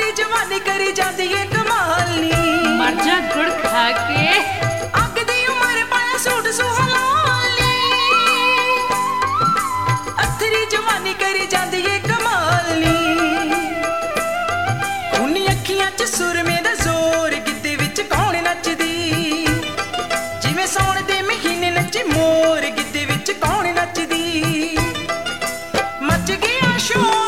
जवानी करी जाती है कमाल नी, मर जा गुड़ खा के। अग दी उम्र पाया सूट सुहालाली, अथरी जवानी करी जाती है कमाल नी। खूनी अखियां च सुरमे दा जोर, गिद्दे विच कौन नचदी, जिवें सौण दे महीने नचे मोर, गिद्दे विच कौन नचदी। मच गया शोर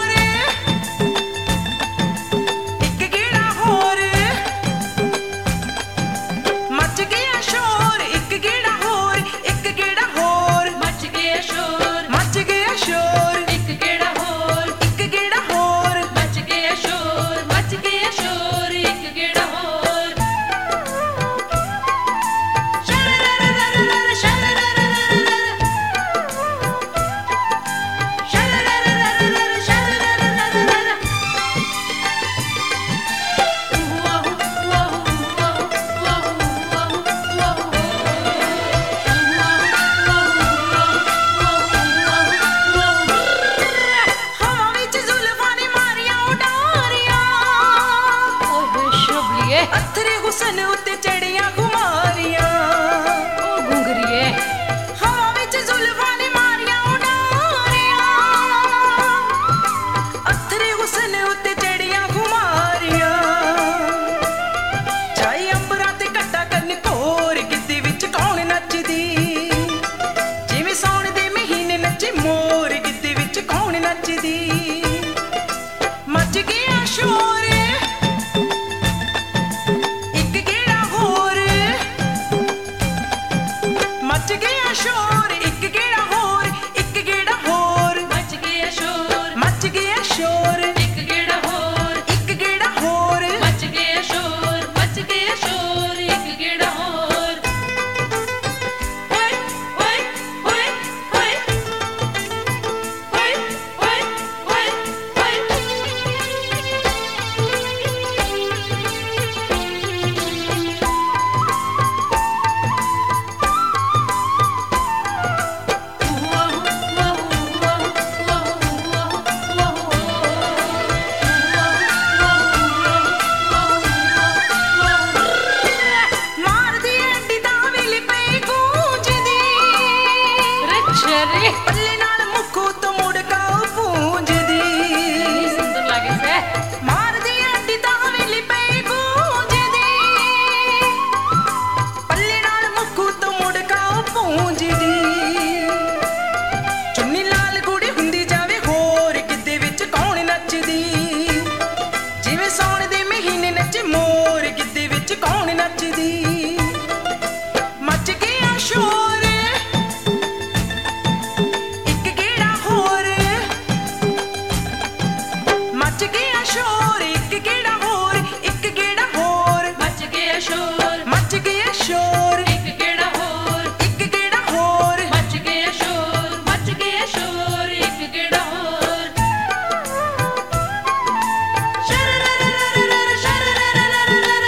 अथरे हुसन उत्ते चढ़िया खुमारियां, ओ घुंघरिए हवा विच जुल्फां ने मारियां उडारियां। अथरे हुसन उत्ते चढ़िया खुमारियां, चाहे अंबरां ते कट्टा करन घोर, गिद्दे विच कौन नचदी, जिवें सौण दे महीने नचे मोर, गिद्दे विच कौन नचदी। मच गया शोर मच गया शोर, एक गेड़ा होर, एक गेड़ा होर। मच गया शोर, मच गया शोर, एक गेड़ा होर, एक गेड़ा होर। मच गया शोर, मच गया शोर, एक गेड़ा होर। ओए ओए ओए ओए ओए ओए ओए पल्ले नाल मुक्कू तो मुड़का पूंजदी, सुंदर लागे से मार दी अंडी तावेली पे गूंजदी, पल्ले नाल मुक्कू तो मुड़का पूंजदी। चुन्नी लाल गुड़ी हुंदी जावे होर, गिद्दे विच कौन नचदी, जिवें सौण दे महीने नचे मोर, गिद्दे विच कौन नचदी। मच गया शोर मच गया शोर, एक गेड़ा होर, एक गेड़ा होर। मच गया शोर, मच गया शोर, एक गेड़ा होर, एक गेड़ा होर। मच गया शोर, मच गया शोर, एक गेड़ा होर। शररररररर, शररररररर,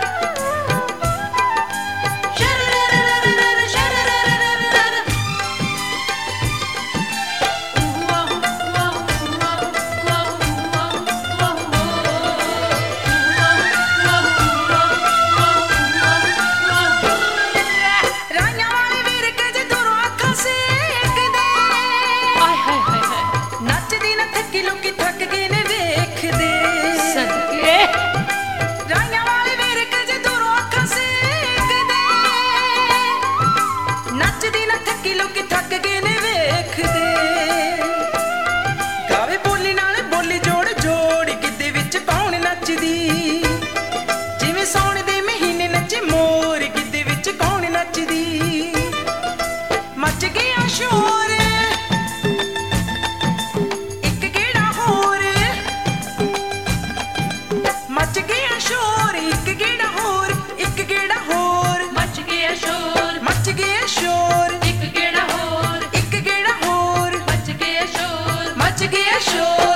शररररररर, शररररररर। राइयां वाले वीर के जे दूरों अखां सेकदे, आय हाय हाय हाय नचदी न थकी लोकी थक गए ने वेखदे। सदके राइयां वाले वीर के जे दूरों अखां सेकदे, नचदी न थकी लोकी थक गए ने वेखदे। गावे बोली नाल बोली जोड़ जोड़, गिद्दे विच कौन नचदी, जिवें सौण दे महीने नचे मोर, गिद्दे विच कौन नचदी। मच गया शोर एक गेड़ा होर, मच गया शोर, एक गेड़ा होर, एक गेड़ा होर। मच गया शोर, मच गया शोर, एक गेड़ा होर, एक गेड़ा होर। मच गया शोर, मच गया शोर।